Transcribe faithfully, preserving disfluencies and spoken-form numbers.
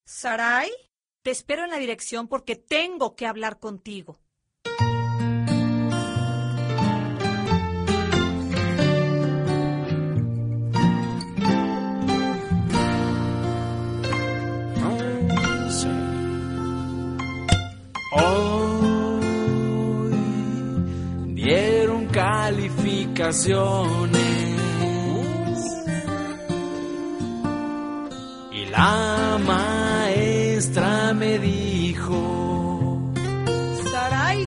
Sarai, te espero en la dirección porque tengo que hablar contigo. Hoy dieron calificaciones y la maestra me dijo: